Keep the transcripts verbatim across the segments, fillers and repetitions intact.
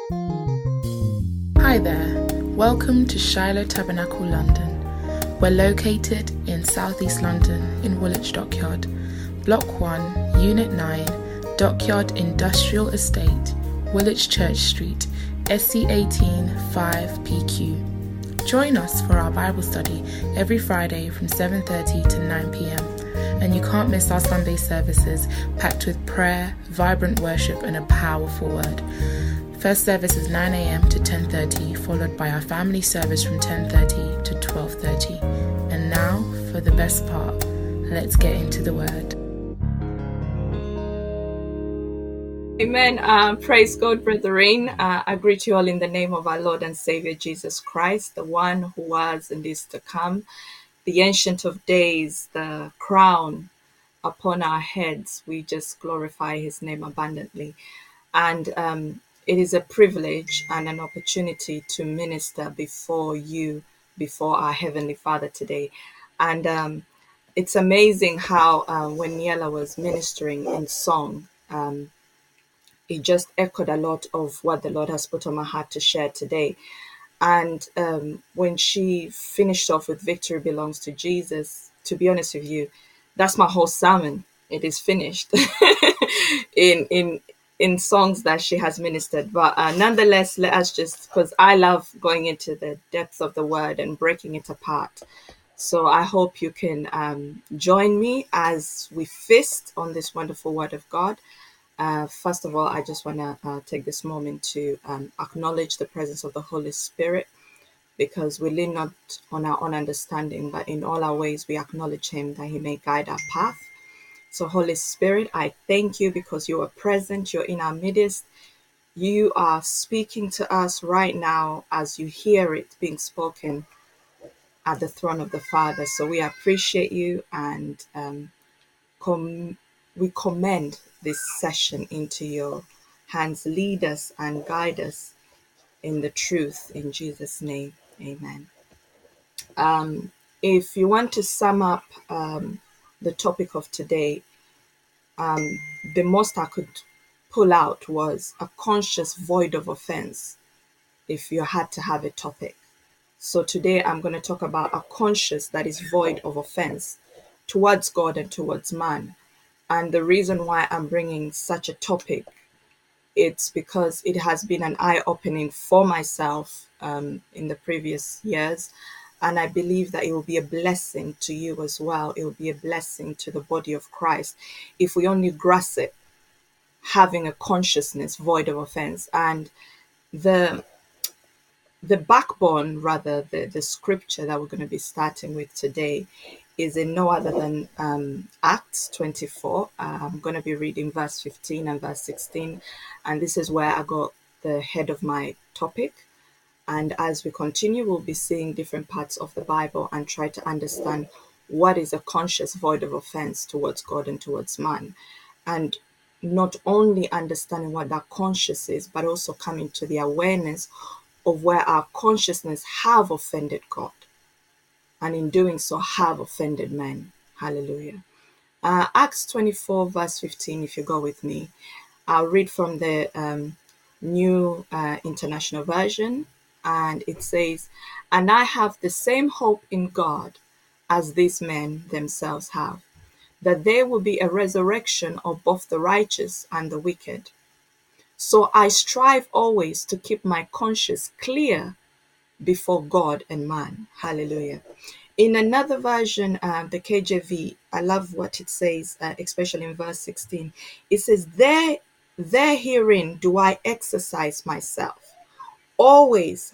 Hi there, welcome to Shiloh Tabernacle London. We're located in southeast London in Woolwich Dockyard, Block one, Unit nine, Dockyard Industrial Estate, Woolwich Church Street, S C eighteen five P Q. Join us for our Bible study every Friday from seven thirty to nine p.m. And you can't miss our Sunday services packed with prayer, vibrant worship and a powerful word. First service is nine a.m. to ten thirty, followed by our family service from ten thirty to twelve thirty. And now for the best part, let's get into the word. Amen. Uh, praise God, brethren. Uh, I greet you all in the name of our Lord and Savior Jesus Christ, the one who was and is to come, the Ancient of Days, the crown upon our heads. We just glorify his name abundantly. And um, it is a privilege and an opportunity to minister before you, before our Heavenly Father today. And um, it's amazing how uh, when Niela was ministering in song, um, it just echoed a lot of what the Lord has put on my heart to share today. And um, when she finished off with Victory Belongs to Jesus, to be honest with you, that's my whole sermon. It is finished in in in songs that she has ministered. But uh, nonetheless, let us just, because I love going into the depths of the word and breaking it apart. So I hope you can um, join me as we feast on this wonderful word of God. Uh, first of all, I just want to uh, take this moment to um, acknowledge the presence of the Holy Spirit, because we lean not on our own understanding, but in all our ways we acknowledge him that he may guide our path. So Holy Spirit, I thank you because you are present, you're in our midst. You are speaking to us right now as you hear it being spoken at the throne of the Father. So we appreciate you, and um, com- we commend this session into your hands. Lead us and guide us in the truth. In Jesus' name, amen. Um, if you want to sum up um, the topic of today, um, the most I could pull out was a conscious void of offense, if you had to have a topic. So today I'm going to talk about a conscience that is void of offense towards God and towards man. And the reason why I'm bringing such a topic, it's because it has been an eye-opening for myself um, in the previous years. And I believe that it will be a blessing to you as well. It will be a blessing to the body of Christ if we only grasp it, having a consciousness void of offense. And the the backbone, rather, the, the scripture that we're going to be starting with today is in no other than um, Acts twenty-four. Uh, I'm going to be reading verse fifteen and verse sixteen. And this is where I got the head of my topic. And as we continue, we'll be seeing different parts of the Bible and try to understand what is a conscious void of offense towards God and towards man. And not only understanding what that conscious is, but also coming to the awareness of where our consciousness have offended God, and in doing so have offended men. Hallelujah. Uh, Acts twenty-four verse fifteen, if you go with me, I'll read from the um, New uh, International Version, and it says, "And I have the same hope in God as these men themselves have, that there will be a resurrection of both the righteous and the wicked. So I strive always to keep my conscience clear before God and man." Hallelujah. In another version, uh, the K J V, I love what it says, uh, especially in verse sixteen. It says, there, there herein do I exercise myself, always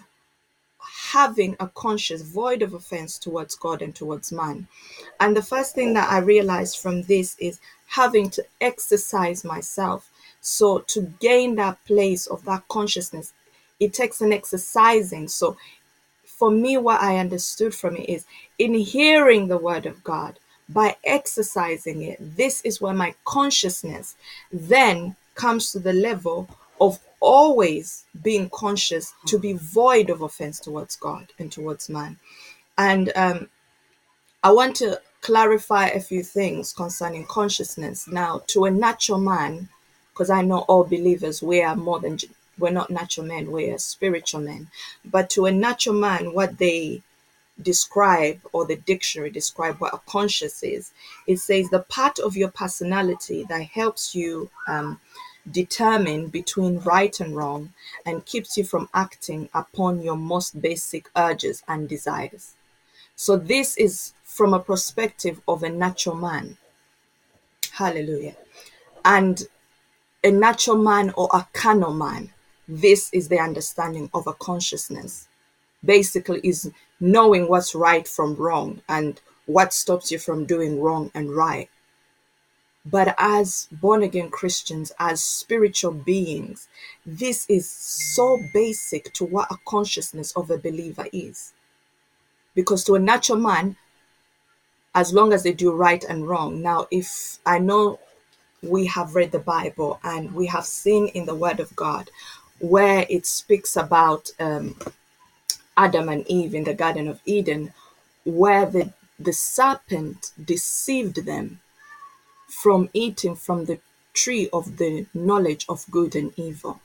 having a conscience void of offense towards God and towards man. And the first thing that I realized from this is having to exercise myself. So to gain that place of that consciousness, it takes an exercising. So for me, what I understood from it is in hearing the word of God, by exercising it, this is where my consciousness then comes to the level of always being conscious to be void of offense towards God and towards man. And um, I want to clarify a few things concerning consciousness. Now, to a natural man, because I know all believers, we are more than We're not natural men, we're spiritual men. But to a natural man, what they describe, or the dictionary describe what a conscious is, it says the part of your personality that helps you um, determine between right and wrong and keeps you from acting upon your most basic urges and desires. So this is from a perspective of a natural man. Hallelujah. And a natural man or a carnal man, this is the understanding of a consciousness. Basically is knowing what's right from wrong and what stops you from doing wrong and right. But as born again Christians, as spiritual beings, this is so basic to what a consciousness of a believer is. Because to a natural man, as long as they do right and wrong. Now, if I know we have read the Bible and we have seen in the Word of God where it speaks about um, Adam and Eve in the Garden of Eden, where the, the serpent deceived them from eating from the tree of the knowledge of good and evil.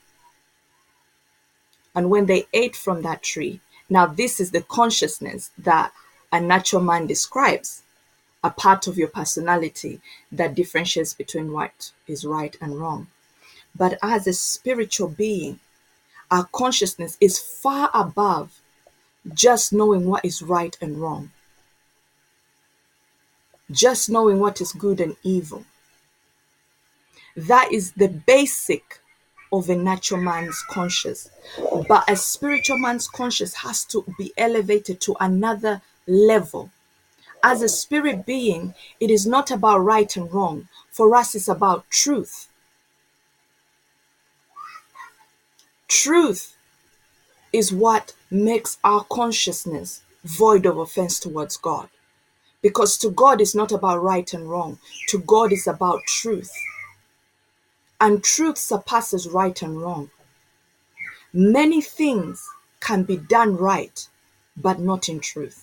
And when they ate from that tree, now this is the consciousness that a natural man describes, a part of your personality that differentiates between what is right and wrong. But as a spiritual being, our consciousness is far above just knowing what is right and wrong, just knowing what is good and evil. That is the basic of a natural man's conscience. But a spiritual man's conscience has to be elevated to another level. As a spirit being, it is not about right and wrong. For us, it's about truth. Truth is what makes our consciousness void of offense towards God. Because to God, it's not about right and wrong. To God, it's about truth. And truth surpasses right and wrong. Many things can be done right, but not in truth.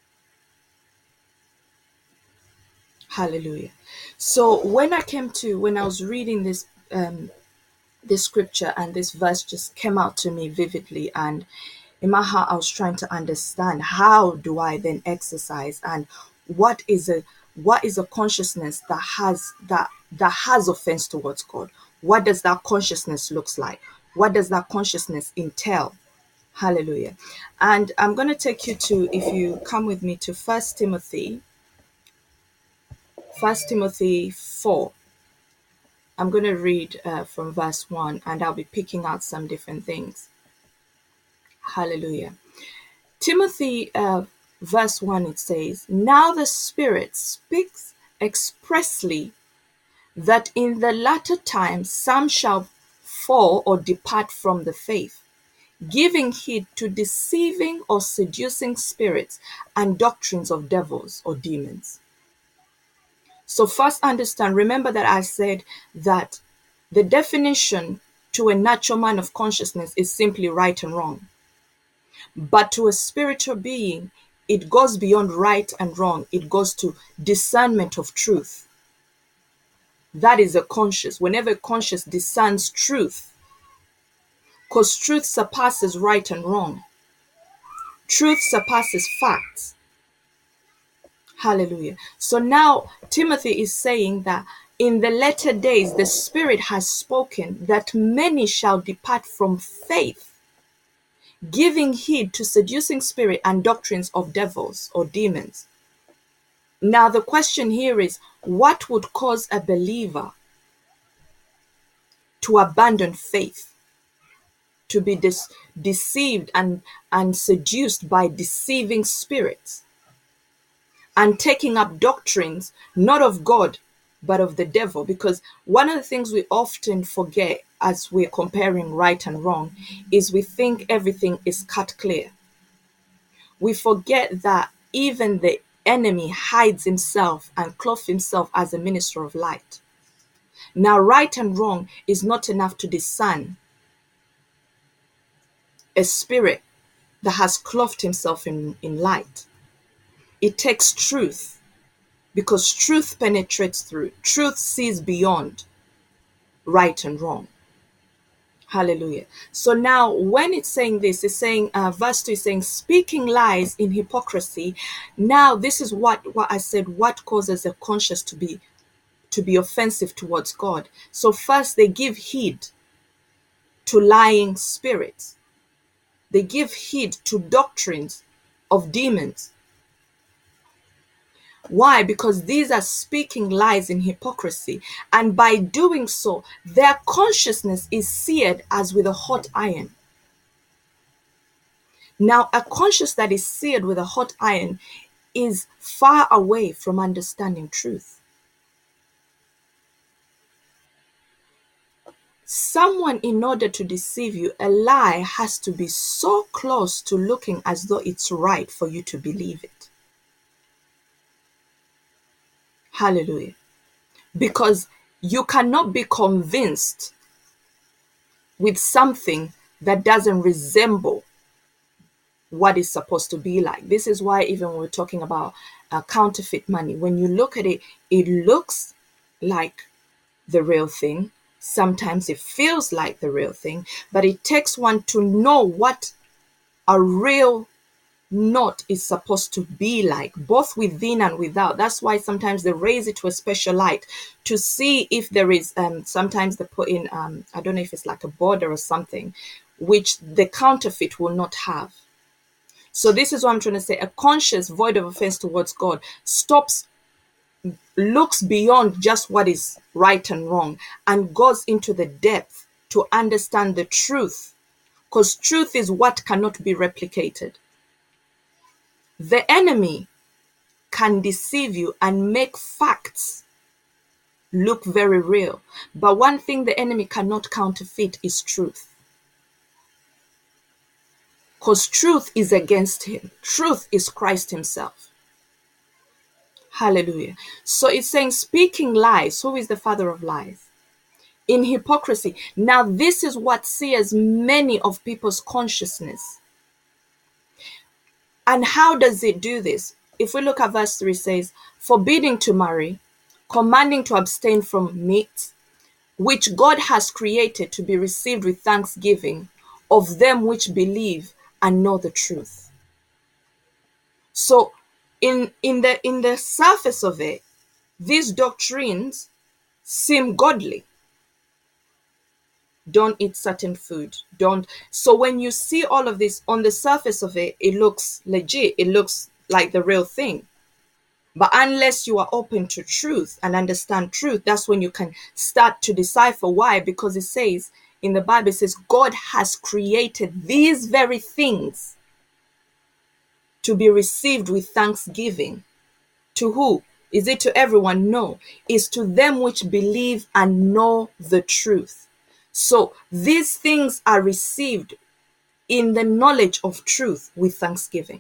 Hallelujah. So when I came to, when I was reading this, um, this scripture, and this verse just came out to me vividly, and in my heart, I was trying to understand, how do I then exercise, and what is a what is a consciousness that has that that has offense towards God? What does that consciousness looks like? What does that consciousness entail? Hallelujah. And I'm going to take you to, if you come with me to First Timothy, First Timothy four. I'm going to read uh, from verse one, and I'll be picking out some different things. Hallelujah. Timothy, uh, verse one, it says, "Now the Spirit speaks expressly that in the latter times some shall fall or depart from the faith, giving heed to deceiving or seducing spirits and doctrines of devils or demons." So first understand, remember that I said that the definition to a natural man of consciousness is simply right and wrong. But to a spiritual being, it goes beyond right and wrong. It goes to discernment of truth. That is a conscious. Whenever a conscious discerns truth, because truth surpasses right and wrong. Truth surpasses facts. Hallelujah. So now Timothy is saying that in the latter days, the Spirit has spoken that many shall depart from faith, giving heed to seducing spirit and doctrines of devils or demons. Now the question here is, what would cause a believer to abandon faith, to be dis- deceived and, and seduced by deceiving spirits, and taking up doctrines not of God, but of the devil? Because one of the things we often forget as we're comparing right and wrong is we think everything is cut clear. We forget that even the enemy hides himself and clothes himself as a minister of light. Now, right and wrong is not enough to discern a spirit that has clothed himself in, in light. It takes truth, because truth penetrates through. Truth sees beyond right and wrong. Hallelujah. So now when it's saying this, it's saying, uh, verse two is saying, speaking lies in hypocrisy. Now this is what, what I said, what causes a conscience to be, to be offensive towards God. So first they give heed to lying spirits. They give heed to doctrines of demons. Why? Because these are speaking lies in hypocrisy. And by doing so, their consciousness is seared as with a hot iron. Now, a conscience that is seared with a hot iron is far away from understanding truth. Someone, in order to deceive you, a lie has to be so close to looking as though it's right for you to believe it. Hallelujah. Because you cannot be convinced with something that doesn't resemble what it's supposed to be like. This is why even when we're talking about uh, counterfeit money, when you look at it, it looks like the real thing. Sometimes it feels like the real thing, but it takes one to know what a real note is supposed to be like, both within and without. That's why sometimes they raise it to a special light to see if there is, um, sometimes they put in, um, I don't know if it's like a border or something, which the counterfeit will not have. So this is what I'm trying to say. A conscience void of offense towards God stops, looks beyond just what is right and wrong, and goes into the depth to understand the truth, because truth is what cannot be replicated. The enemy can deceive you and make facts look very real, but one thing the enemy cannot counterfeit is truth, because truth is against him. Truth is Christ himself. Hallelujah. So it's saying, speaking lies. Who is the father of lies? In hypocrisy. Now this is what sears many of people's consciousness. And how does it do this? If we look at verse three, it says, forbidding to marry, commanding to abstain from meat, which God has created to be received with thanksgiving of them which believe and know the truth. So in, in the in the surface of it, these doctrines seem godly. Don't eat certain food. Don't. So when you see all of this on the surface of it, it looks legit. It looks like the real thing. But unless you are open to truth and understand truth, that's when you can start to decipher why. Because it says in the Bible, it says God has created these very things to be received with thanksgiving. To who? Is it to everyone? No. It's to them which believe and know the truth. So these things are received in the knowledge of truth with thanksgiving.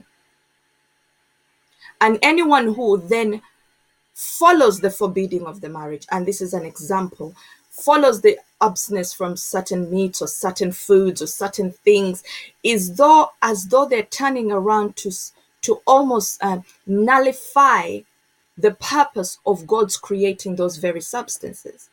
And anyone who then follows the forbidding of the marriage, and this is an example, follows the abstinence from certain meats or certain foods or certain things, is though as though they're turning around to, to almost uh, nullify the purpose of God's creating those very substances.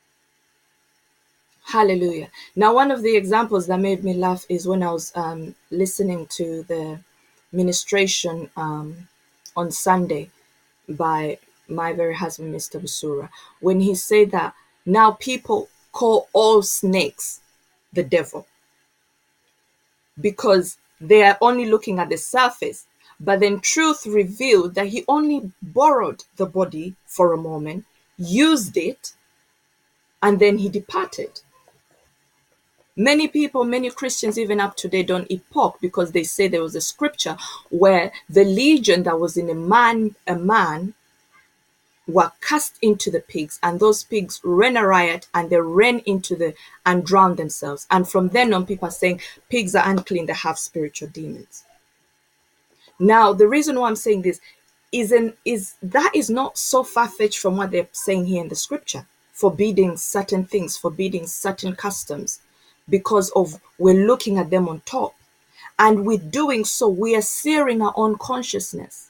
Hallelujah. Now, one of the examples that made me laugh is when I was um, listening to the ministration um, on Sunday by my very husband, Mister Busura, when he said that now people call all snakes the devil because they are only looking at the surface. But then truth revealed that he only borrowed the body for a moment, used it, and then he departed. Many people, many Christians even up today don't eat pork because they say there was a scripture where the legion that was in a man, a man were cast into the pigs, and those pigs ran a riot and they ran into the and drowned themselves. And from then on, people are saying pigs are unclean, they have spiritual demons. Now, the reason why I'm saying this is, an, is that is not so far-fetched from what they're saying here in the scripture, forbidding certain things, forbidding certain customs, because of we're looking at them on top. And with doing so, we are searing our own consciousness.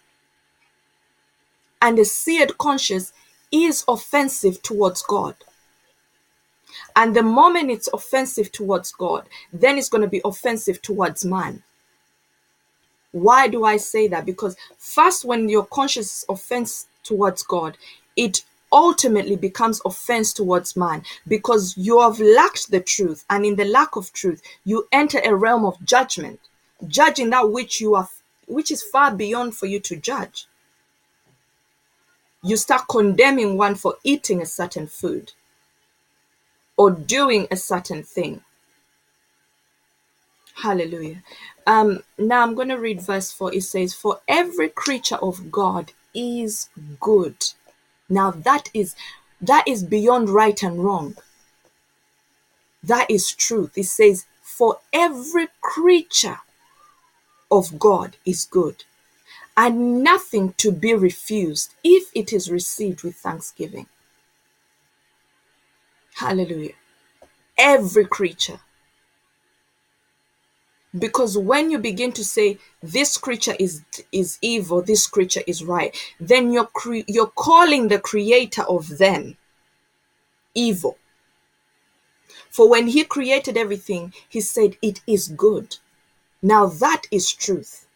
And a seared conscience is offensive towards God. And the moment it's offensive towards God, then it's going to be offensive towards man. Why do I say that? Because first, when your conscious is offense towards God, it ultimately becomes offense towards man, because you have lacked the truth. And in the lack of truth, you enter a realm of judgment, judging that which you are, which is far beyond for you to judge. You start condemning one for eating a certain food or doing a certain thing. Hallelujah. Um, now I'm going to read verse four. It says, "For every creature of God is good." Now that is that is beyond right and wrong. That is truth. It says, "For every creature of God is good, and nothing to be refused if it is received with thanksgiving." Hallelujah. Every creature. Because when you begin to say this creature is is evil, this creature is right, then you're cre- you're calling the creator of them evil. For when he created everything, he said it is good. Now that is truth.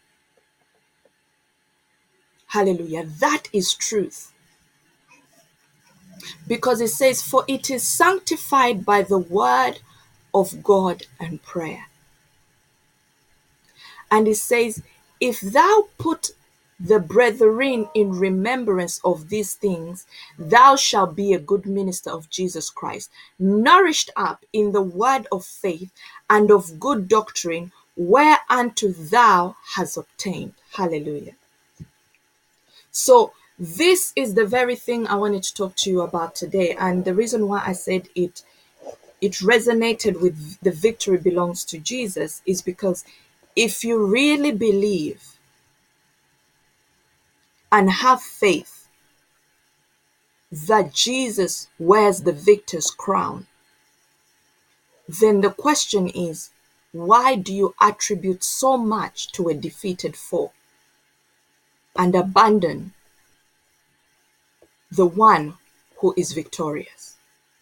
Hallelujah. That is truth. Because it says, "For it is sanctified by the word of God and prayer." And it says, "If thou put the brethren in remembrance of these things, thou shalt be a good minister of Jesus Christ, nourished up in the word of faith and of good doctrine, whereunto thou hast obtained." Hallelujah. So this is the very thing I wanted to talk to you about today. And the reason why I said it, it resonated with the victory belongs to Jesus is because if you really believe and have faith that Jesus wears the victor's crown, then the question is, why do you attribute so much to a defeated foe and abandon the one who is victorious?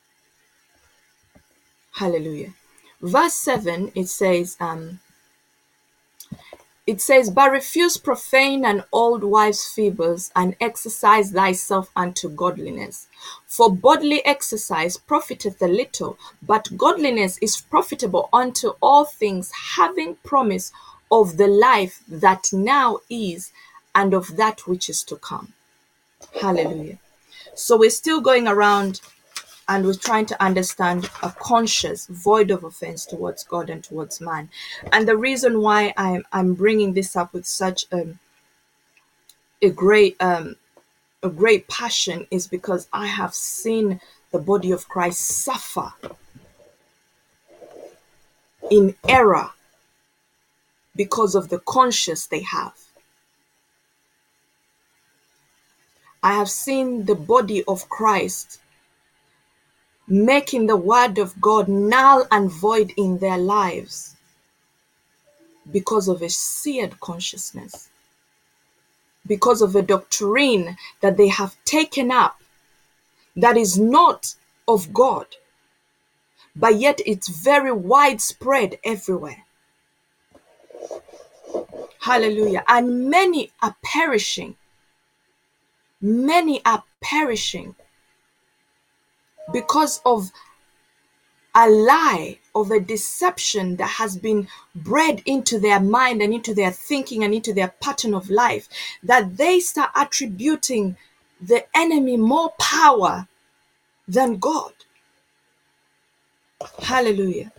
Hallelujah. Verse seven, it says, um, It says, "But refuse profane and old wives' fables, and exercise thyself unto godliness. For bodily exercise profiteth a little, but godliness is profitable unto all things, having promise of the life that now is, and of that which is to come." Hallelujah. So we're still going around and we're trying to understand a conscious, void of offense towards God and towards man. And the reason why I'm I'm bringing this up with such um, a great um, a great passion is because I have seen the body of Christ suffer in error because of the conscience they have. I have seen the body of Christ making the word of God null and void in their lives because of a seared consciousness, because of a doctrine that they have taken up that is not of God, but yet it's very widespread everywhere. Hallelujah. And many are perishing. Many are perishing because of a lie, of a deception that has been bred into their mind and into their thinking and into their pattern of life, that they start attributing the enemy more power than God. Hallelujah.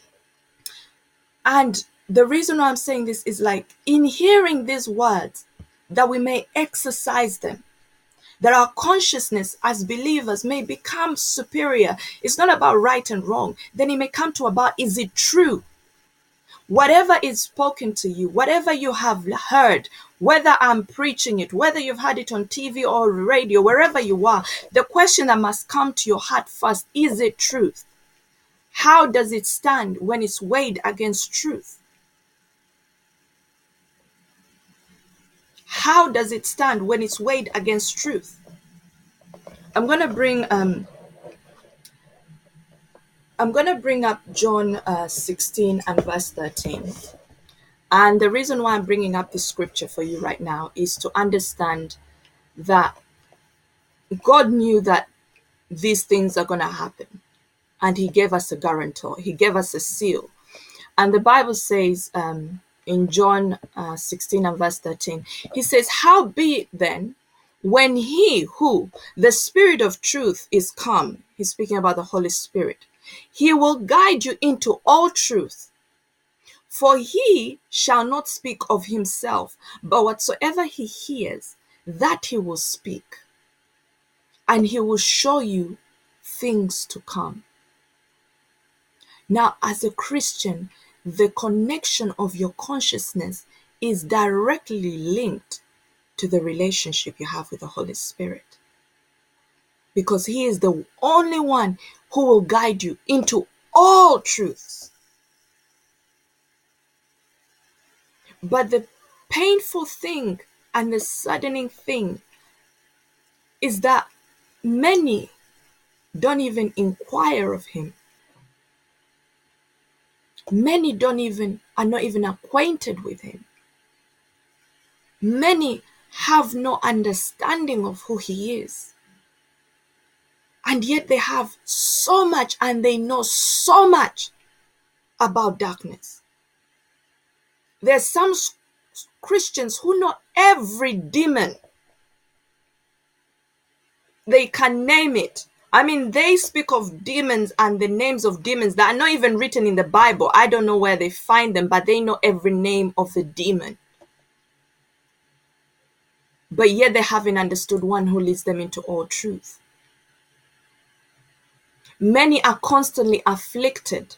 And the reason why I'm saying this is like, in hearing these words, that we may exercise them, that our consciousness as believers may become superior. It's not about right and wrong. Then it may come to about, is it true? Whatever is spoken to you, whatever you have heard, whether I'm preaching it, whether you've had it on T V or radio, wherever you are, the question that must come to your heart first, is it truth? How does it stand when it's weighed against truth? How does it stand when it's weighed against truth? I'm going to bring um, I'm going to bring up John uh, sixteen and verse thirteen. And the reason why I'm bringing up this scripture for you right now is to understand that God knew that these things are going to happen. And he gave us a guarantor. He gave us a seal. And the Bible says um, in John uh, sixteen and verse thirteen, he says, "How be it then, when he who, the Spirit of truth, is come," he's speaking about the Holy Spirit, "he will guide you into all truth. For he shall not speak of himself, but whatsoever he hears, that he will speak. And he will show you things to come." Now, as a Christian, the connection of your consciousness is directly linked to the relationship you have with the Holy Spirit. Because he is the only one who will guide you into all truths. But the painful thing and the saddening thing is that many don't even inquire of him. Many don't even, are not even acquainted with him. Many have no understanding of who he is. And yet they have so much and they know so much about darkness. There's some Christians who know every demon. They can name it. I mean, they speak of demons and the names of demons that are not even written in the Bible. I don't know where they find them, but they know every name of the demon. But yet they haven't understood one who leads them into all truth. Many are constantly afflicted.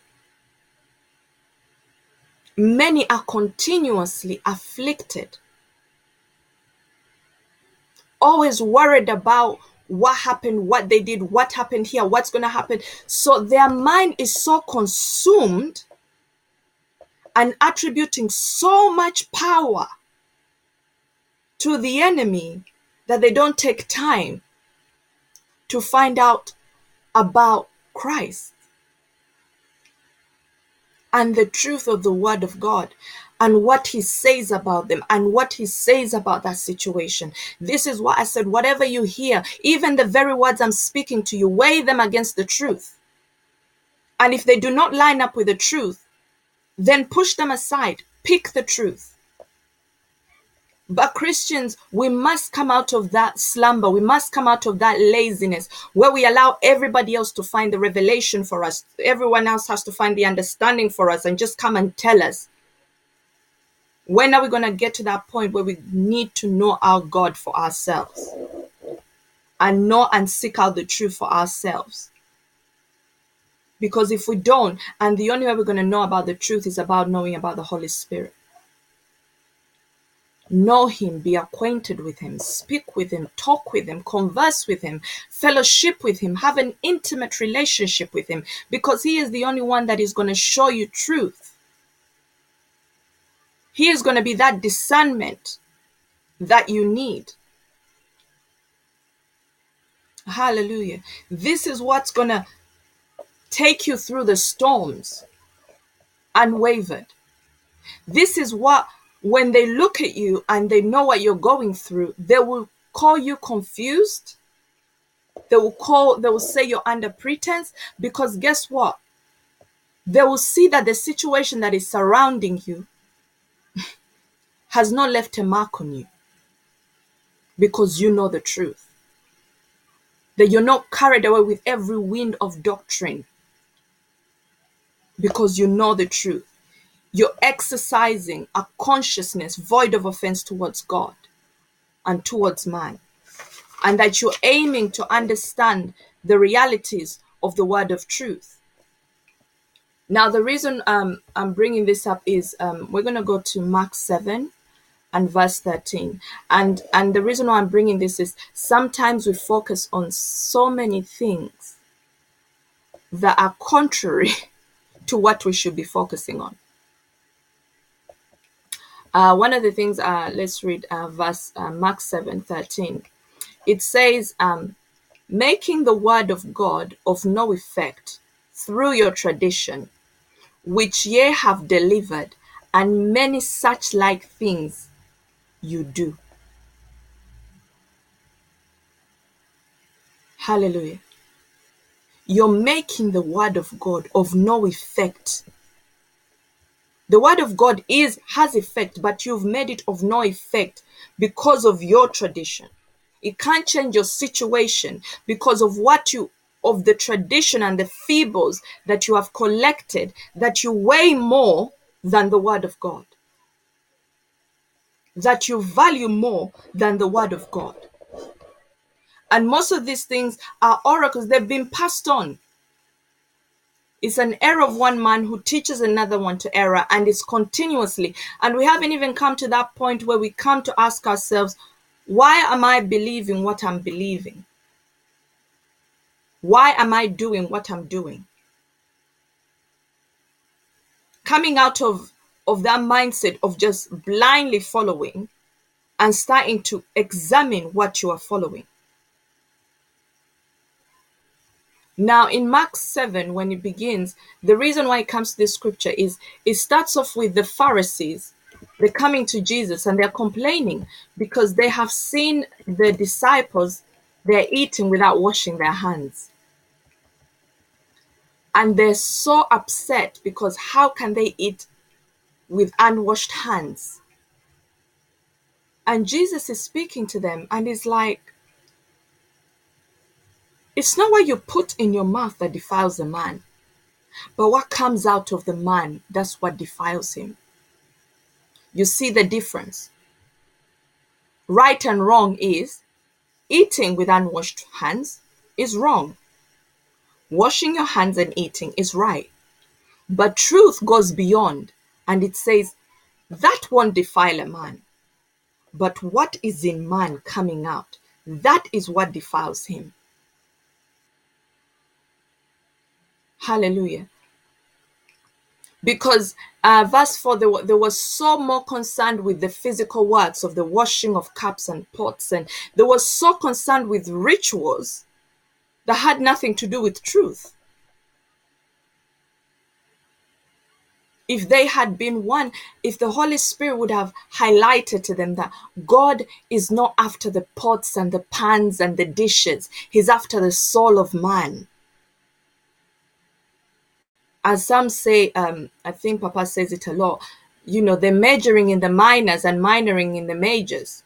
Many are continuously afflicted. Always worried about what happened, what they did, what happened here, what's going to happen. So their mind is so consumed and attributing so much power to the enemy that they don't take time to find out about Christ and the truth of the Word of God and what he says about them and what he says about that situation. This is what I said, whatever you hear, even the very words I'm speaking to you, weigh them against the truth. And if they do not line up with the truth, then push them aside, pick the truth. But Christians, we must come out of that slumber. We must come out of that laziness where we allow everybody else to find the revelation for us. Everyone else has to find the understanding for us and just come and tell us. When are we going to get to that point where we need to know our God for ourselves and know and seek out the truth for ourselves? Because if we don't, and the only way we're going to know about the truth is about knowing about the Holy Spirit. Know him, be acquainted with him, speak with him, talk with him, converse with him, fellowship with him, have an intimate relationship with him, because he is the only one that is going to show you truth. He is going to be that discernment that you need. Hallelujah. This is what's going to take you through the storms unwavered. This is what, when they look at you and they know what you're going through, they will call you confused. They will call, they will say you're under pretense, because guess what? They will see that the situation that is surrounding you has not left a mark on you, because you know the truth. That you're not carried away with every wind of doctrine, because you know the truth. You're exercising a consciousness void of offense towards God and towards man. And that you're aiming to understand the realities of the word of truth. Now, the reason um, I'm bringing this up is um, we're going to go to Mark seven and verse thirteen. And, and the reason why I'm bringing this is sometimes we focus on so many things that are contrary to what we should be focusing on. Uh, one of the things, uh, let's read uh, verse uh, Mark seven thirteen. It says, um, making the word of God of no effect through your tradition, which ye have delivered, and many such like things you do. Hallelujah. You're making the word of God of no effect. The word of God is has effect, but you've made it of no effect because of your tradition. It can't change your situation because of what you of the tradition and the feebles that you have collected, that you weigh more than the word of God, that you value more than the word of God. And most of these things are oracles. They've been passed on. It's an error of one man who teaches another one to error, and it's continuously. And we haven't even come to that point where we come to ask ourselves, why am I believing what I'm believing? Why am I doing what I'm doing? Coming out of, of that mindset of just blindly following and starting to examine what you are following. Now, in Mark seven, when it begins, the reason why it comes to this scripture is it starts off with the Pharisees. They're coming to Jesus and they're complaining because they have seen the disciples, they're eating without washing their hands. And they're so upset because how can they eat with unwashed hands? And Jesus is speaking to them and is like, it's not what you put in your mouth that defiles a man, but what comes out of the man, that's what defiles him. You see the difference. Right and wrong is eating with unwashed hands is wrong. Washing your hands and eating is right. But truth goes beyond and it says that won't defile a man. But what is in man coming out, that is what defiles him. Hallelujah. Because uh, verse four, they were, they were so more concerned with the physical works of the washing of cups and pots, and they were so concerned with rituals that had nothing to do with truth. If they had been one, if the Holy Spirit would have highlighted to them that God is not after the pots and the pans and the dishes, he's after the soul of man. As some say, um, I think Papa says it a lot, you know, they're majoring in the minors and minoring in the majors.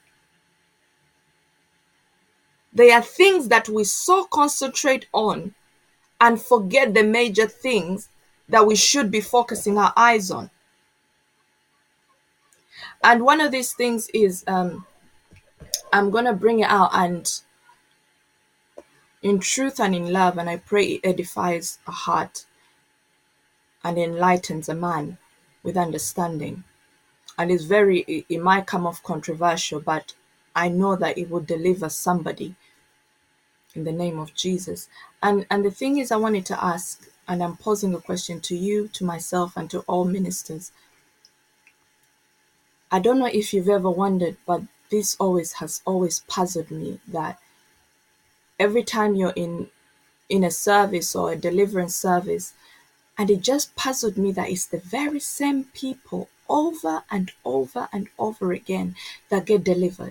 They are things that we so concentrate on and forget the major things that we should be focusing our eyes on. And one of these things is, um, I'm going to bring it out and in truth and in love, and I pray it edifies a heart and enlightens a man with understanding. And it's very, it, it might come off controversial, but I know that it will deliver somebody in the name of Jesus. And and the thing is, I wanted to ask, and I'm posing a question to you, to myself, and to all ministers. I don't know if you've ever wondered, but this always has always puzzled me, that every time you're in in a service or a deliverance service, and it just puzzled me that it's the very same people over and over and over again that get delivered.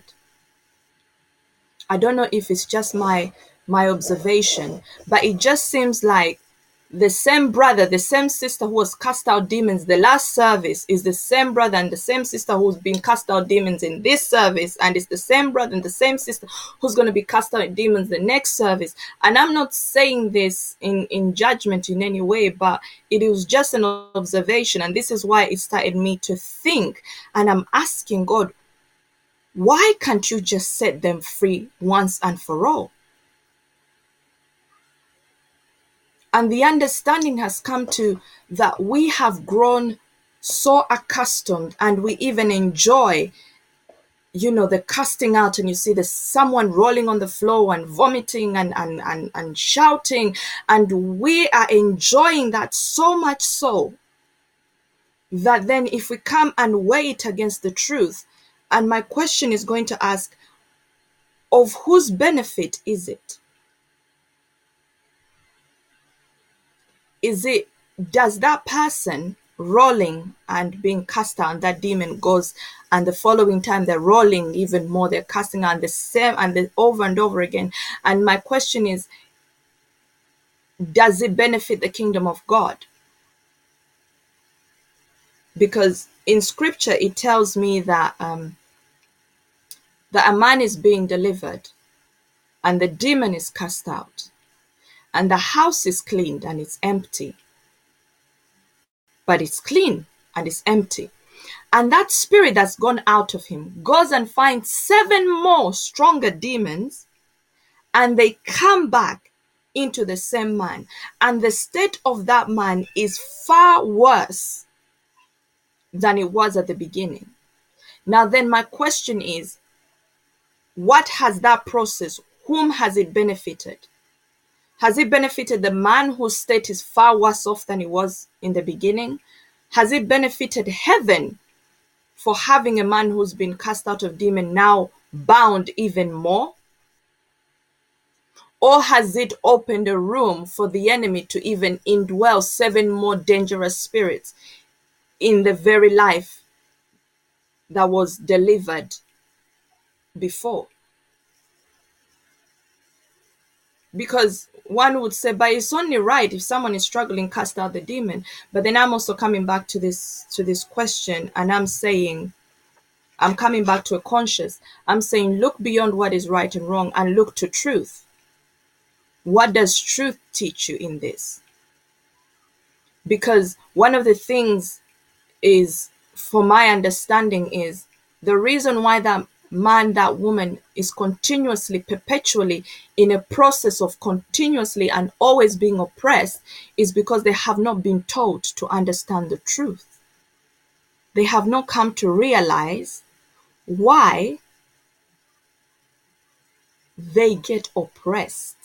I don't know if it's just my my observation, but it just seems like the same brother, the same sister who was cast out demons the last service is the same brother and the same sister who's been cast out demons in this service, and it's the same brother and the same sister who's going to be cast out demons the next service. And I'm not saying this in in judgment in any way, but it was just an observation, and this is why it started me to think. And I'm asking God, why can't you just set them free once and for all? And the understanding has come to that we have grown so accustomed, and we even enjoy, you know, the casting out, and you see the someone rolling on the floor and vomiting and, and, and, and shouting. And we are enjoying that so much so that then if we come and weigh it against the truth, and my question is going to ask, of whose benefit is it? is it, does that person rolling and being cast out, and that demon goes, and the following time they're rolling even more, they're casting out the same and the over and over again. And my question is, does it benefit the kingdom of God? Because in scripture it tells me that um, that a man is being delivered and the demon is cast out and the house is cleaned and it's empty. But it's clean and it's empty. And that spirit that's gone out of him goes and finds seven more stronger demons, and they come back into the same man. And the state of that man is far worse than it was at the beginning. Now then, my question is, what has that process, whom has it benefited? Has it benefited the man whose state is far worse off than it was in the beginning? Has it benefited heaven for having a man who's been cast out of demon now bound even more? Or has it opened a room for the enemy to even indwell seven more dangerous spirits in the very life that was delivered before? Because one would say, but it's only right if someone is struggling, cast out the demon. But then I'm also coming back to this to this question, and I'm saying, I'm coming back to a conscious. I'm saying, look beyond what is right and wrong and look to truth. What does truth teach you in this? Because one of the things is, for my understanding, is the reason why that man, that woman is continuously, perpetually in a process of continuously and always being oppressed is because they have not been taught to understand the truth. They have not come to realize why they get oppressed.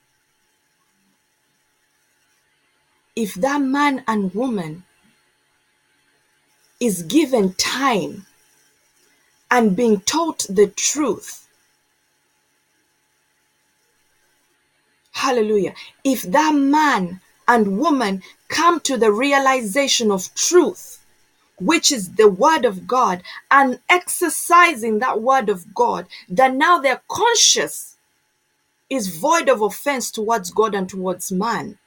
If that man and woman is given time and being taught the truth, hallelujah, if that man and woman come to the realization of truth, which is the word of God, and exercising that word of God, that now their conscience is void of offense towards God and towards man,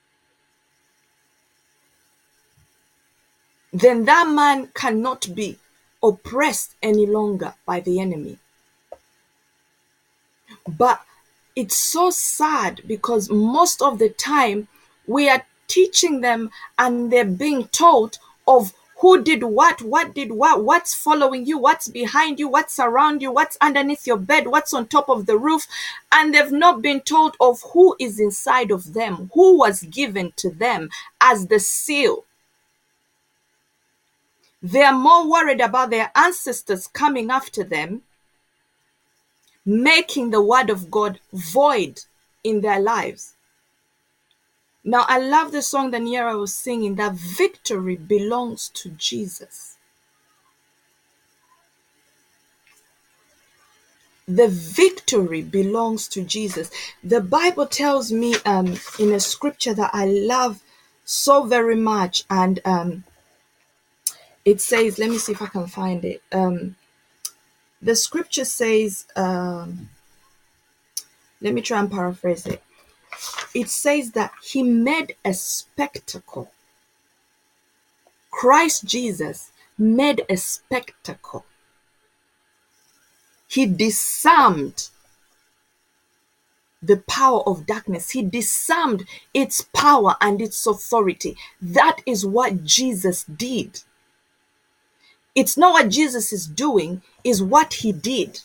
then that man cannot be oppressed any longer by the enemy. But it's so sad because most of the time we are teaching them and they're being taught of who did what, what did what, what's following you, what's behind you, what's around you, what's underneath your bed, what's on top of the roof. And they've not been told of who is inside of them, who was given to them as the seal. They are more worried about their ancestors coming after them, making the word of God void in their lives. Now, I love the song that Niera was singing, that victory belongs to Jesus. The victory belongs to Jesus. The Bible tells me um, in a scripture that I love so very much, and um, it says, let me see if I can find it. Um, the scripture says, um, let me try and paraphrase it. It says that he made a spectacle. Christ Jesus made a spectacle. He disarmed the power of darkness. He disarmed its power and its authority. That is what Jesus did. It's not what Jesus is doing, is what he did.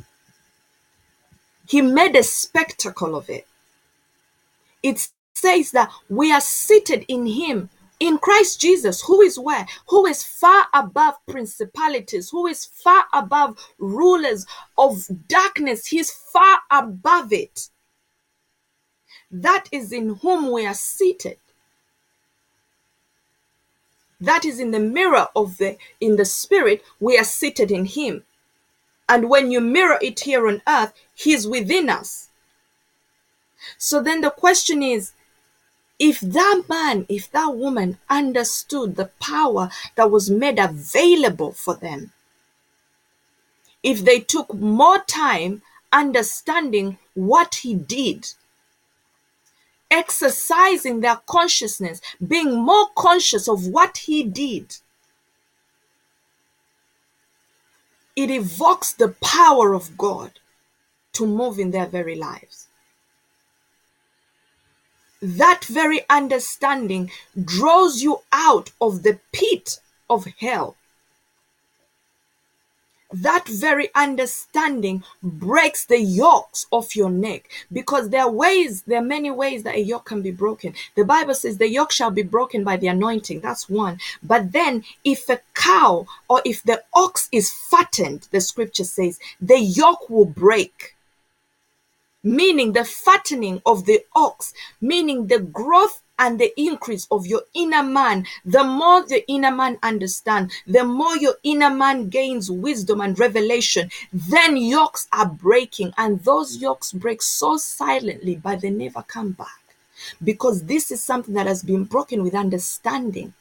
He made a spectacle of it. It says that we are seated in him, in Christ Jesus, who is where? Who is far above principalities, who is far above rulers of darkness. He's far above it. That is in whom we are seated. That is in the mirror of the, in the spirit, we are seated in him. And when you mirror it here on earth, he's within us. So then the question is, If that man, if that woman understood the power that was made available for them, if they took more time understanding what he did, exercising their consciousness, being more conscious of what he did, it evokes the power of God to move in their very lives. That very understanding draws you out of the pit of hell. That very understanding breaks the yokes off your neck, because there are ways, there are many ways that a yoke can be broken. The Bible says the yoke shall be broken by the anointing. That's one. But then if a cow or if the ox is fattened, the scripture says the yoke will break. Meaning the fattening of the ox, meaning the growth and the increase of your inner man. The more the inner man understands, the more your inner man gains wisdom and revelation, then yokes are breaking. And those yokes break so silently, but they never come back. Because this is something that has been broken with understanding.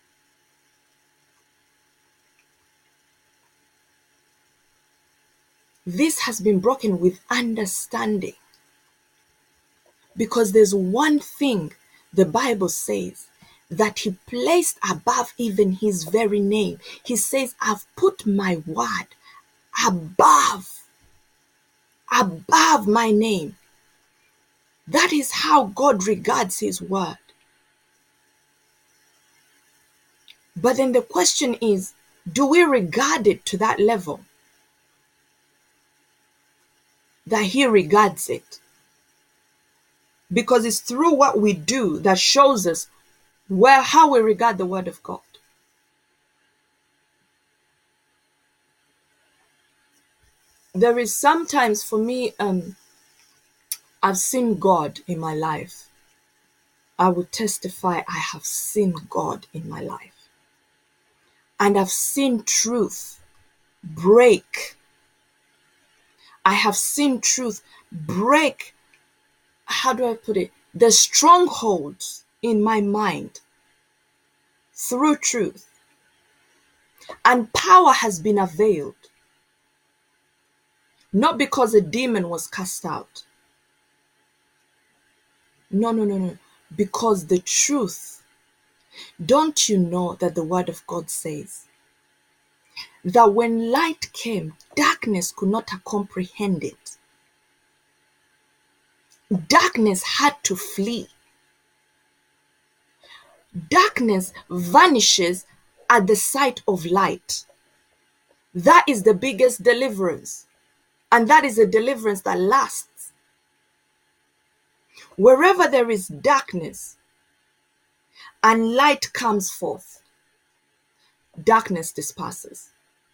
This has been broken with understanding. Because there's one thing the Bible says that he placed above even his very name. He says, I've put my word above, above my name. That is how God regards his word. But then the question is, do we regard it to that level that he regards it? Because it's through what we do that shows us where how we regard the word of God. There is sometimes for me, um, I've seen God in my life. I would testify I have seen God in my life. And I've seen truth break. I have seen truth break, how do I put it? The strongholds in my mind through truth. And power has been availed. Not because a demon was cast out. No, no, no, no. Because the truth. Don't you know that the word of God says that when light came, darkness could not comprehend it. Darkness had to flee. Darkness vanishes at the sight of light. That is the biggest deliverance. And that is a deliverance that lasts. Wherever there is darkness and light comes forth, darkness disperses.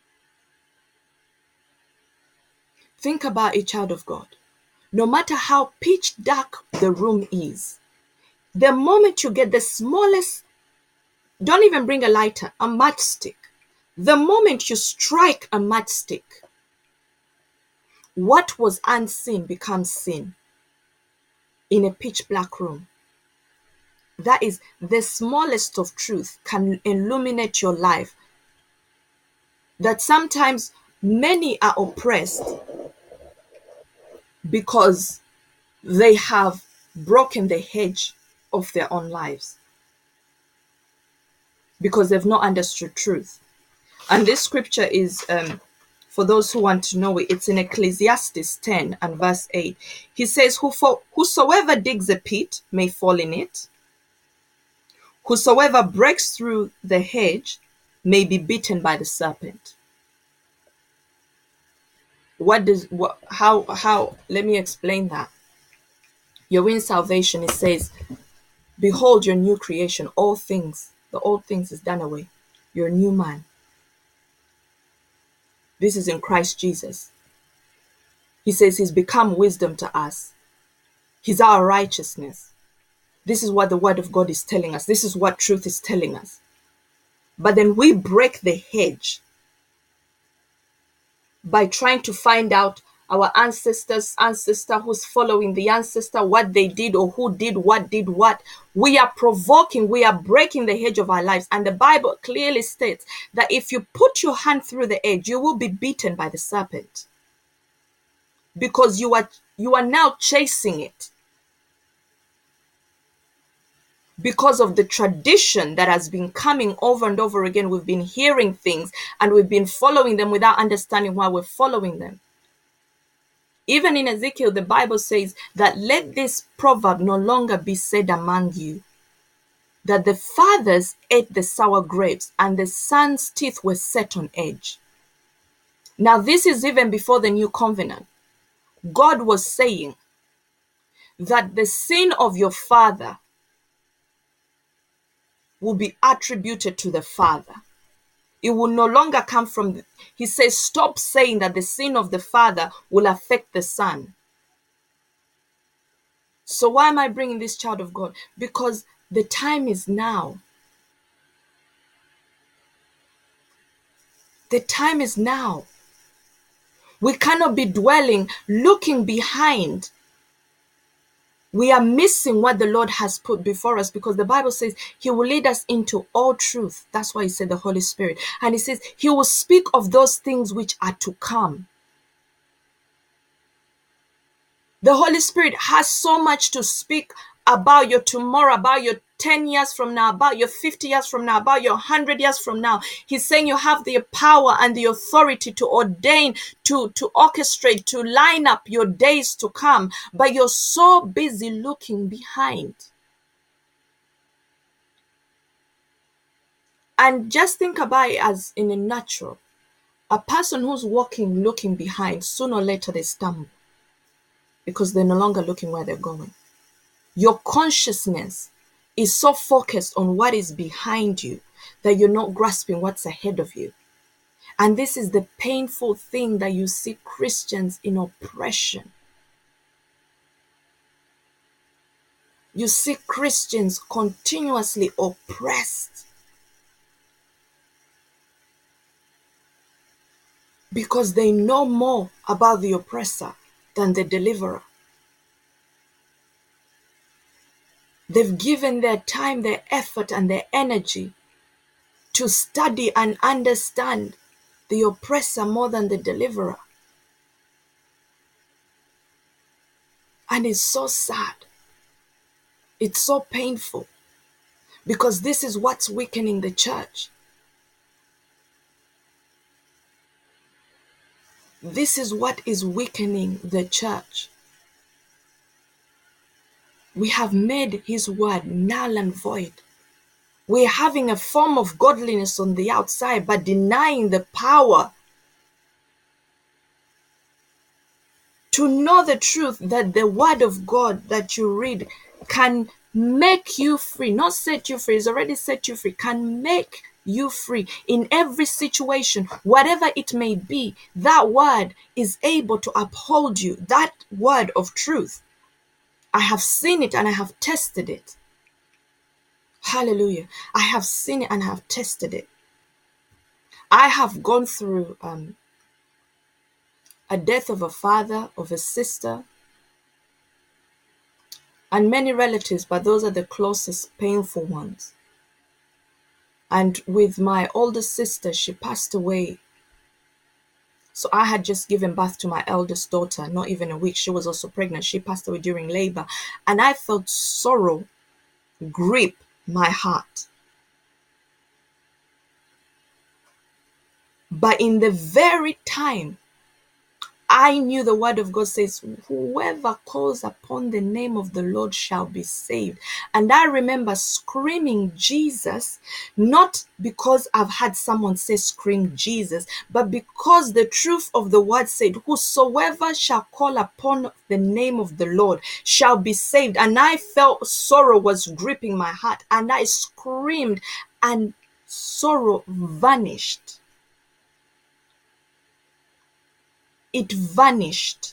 Think about a child of God. No matter how pitch dark the room is, the moment you get the smallest, don't even bring a lighter, a matchstick. The moment you strike a matchstick, what was unseen becomes seen in a pitch black room. That is, the smallest of truth can illuminate your life. That sometimes many are oppressed because they have broken the hedge of their own lives. Because they've not understood truth. And this scripture is, um, for those who want to know it, it's in Ecclesiastes ten and verse eight. He says, whosoever digs a pit may fall in it. Whosoever breaks through the hedge may be bitten by the serpent. What does, what, how, how, let me explain that. You're in salvation, it says, behold your new creation, all things, the old things is done away. You're a new man. This is in Christ Jesus. He says he's become wisdom to us. He's our righteousness. This is what the word of God is telling us. This is what truth is telling us. But then we break the hedge by trying to find out our ancestors' ancestor who's following the ancestor, what they did or who did what did what. We are provoking, we are breaking the hedge of our lives. And the Bible clearly states that if you put your hand through the edge, you will be beaten by the serpent. Because you are you are now chasing it. Because of the tradition that has been coming over and over again. We've been hearing things and we've been following them without understanding why we're following them. Even in Ezekiel, the Bible says that let this proverb no longer be said among you, that the fathers ate the sour grapes and the sons' teeth were set on edge. Now, this is even before the new covenant. God was saying that the sin of your father will be attributed to the father. It will no longer come from, the, he says, stop saying that the sin of the father will affect the son. So why am I bringing this, child of God? Because the time is now. The time is now. We cannot be dwelling, looking behind. We are missing what the Lord has put before us, because the Bible says he will lead us into all truth. That's why he said the Holy Spirit. And he says he will speak of those things which are to come. The Holy Spirit has so much to speak about your tomorrow, about your ten years from now, about your fifty years from now, about your one hundred years from now. He's saying you have the power and the authority to ordain, to, to orchestrate, to line up your days to come, but you're so busy looking behind. And just think about it as in a natural. A person who's walking looking behind, sooner or later they stumble because they're no longer looking where they're going. Your consciousness is so focused on what is behind you that you're not grasping what's ahead of you. And this is the painful thing that you see Christians in oppression. You see Christians continuously oppressed because they know more about the oppressor than the deliverer. They've given their time, their effort, and their energy to study and understand the oppressor more than the deliverer. And it's so sad. It's so painful, because this is what's weakening the church. This is what is weakening the church. We have made his word null and void. We're having a form of godliness on the outside, but denying the power to know the truth that the word of God that you read can make you free, not set you free, it's already set you free, can make you free in every situation, whatever it may be. That word is able to uphold you, that word of truth. I have seen it and I have tested it. Hallelujah. I have seen it and I have tested it. I have gone through um, a death of a father, of a sister, and many relatives, but those are the closest painful ones. And with my older sister, she passed away. So I had just given birth to my eldest daughter, not even a week. She was also pregnant. She passed away during labor. And I felt sorrow grip my heart. But in the very time, I knew the word of God says, whoever calls upon the name of the Lord shall be saved. And I remember screaming Jesus, not because I've had someone say scream Jesus, but because the truth of the word said, whosoever shall call upon the name of the Lord shall be saved. And I felt sorrow was gripping my heart, and I screamed, and sorrow vanished. It vanished.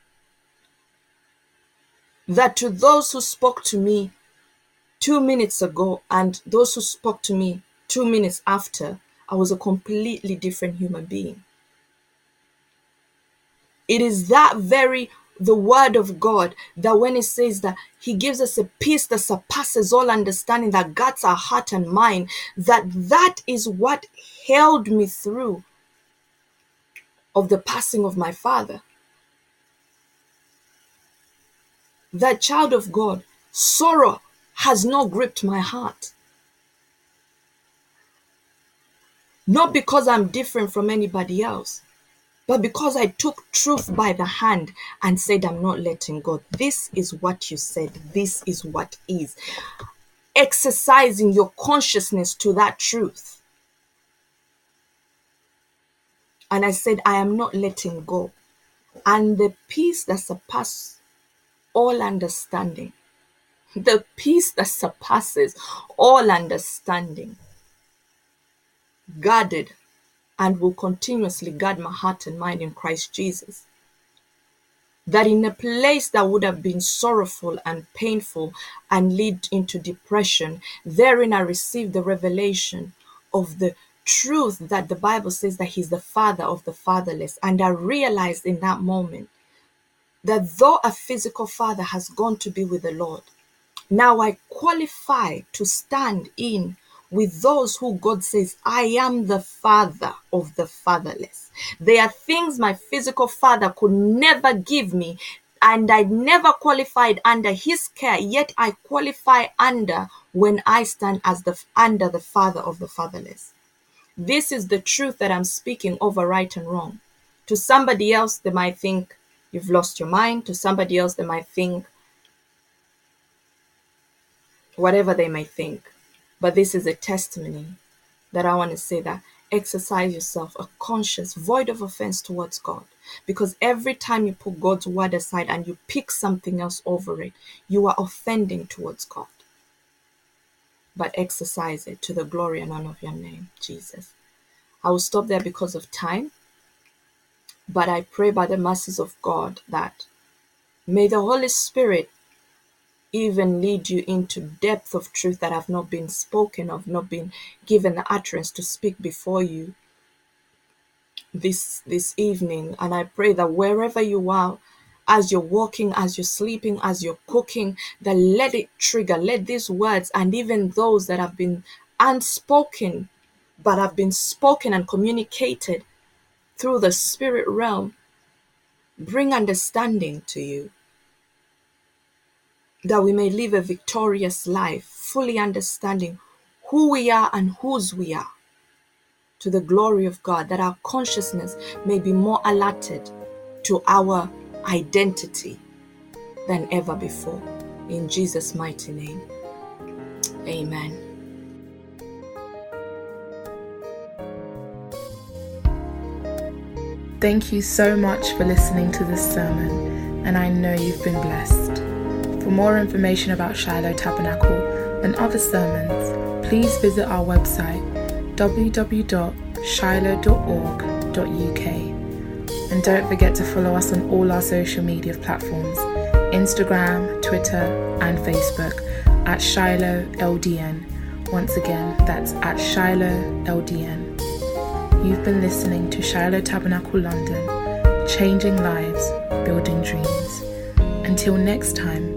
That to those who spoke to me two minutes ago and those who spoke to me two minutes after, I was a completely different human being. It is that very, the word of God, that when it says that he gives us a peace that surpasses all understanding, that guards our heart and mind, that that is what held me through of the passing of my father. That, child of God, sorrow has not gripped my heart. Not because I'm different from anybody else, but because I took truth by the hand and said, I'm not letting go. This is what you said. This is what is. Exercising your consciousness to that truth. And I said, I am not letting go. And the peace that surpasses all understanding, the peace that surpasses all understanding, guarded and will continuously guard my heart and mind in Christ Jesus. That in a place that would have been sorrowful and painful and lead into depression, therein I received the revelation of the truth that the Bible says that he's the father of the fatherless. And I realized in that moment that though a physical father has gone to be with the Lord, now I qualify to stand in with those who God says, I am the father of the fatherless. There are things my physical father could never give me, and I never qualified under his care, yet I qualify under when I stand as the under the father of the fatherless. This is the truth that I'm speaking over right and wrong. To somebody else, they might think you've lost your mind. To somebody else, they might think whatever they may think. But this is a testimony that I want to say that exercise yourself a conscience, void of offense towards God. Because every time you put God's word aside and you pick something else over it, you are offending towards God. But exercise it to the glory and honor of your name, Jesus. I will stop there because of time. But I pray by the mercies of God that may the Holy Spirit even lead you into depth of truth that have not been spoken of, not been given the utterance to speak before you this this evening. And I pray that wherever you are, as you're walking, as you're sleeping, as you're cooking, that let it trigger, let these words and even those that have been unspoken but have been spoken and communicated through the spirit realm bring understanding to you, that we may live a victorious life, fully understanding who we are and whose we are, to the glory of God, that our consciousness may be more alerted to our identity than ever before. In Jesus' mighty name, amen. Thank you so much for listening to this sermon, and I know you've been blessed. For more information about Shiloh Tabernacle and other sermons, please visit our website w w w dot shiloh dot org dot u k. And don't forget to follow us on all our social media platforms, Instagram, Twitter and Facebook at Shiloh L D N. Once again, that's at Shiloh L D N. You've been listening to Shiloh Tabernacle London, changing lives, building dreams. Until next time,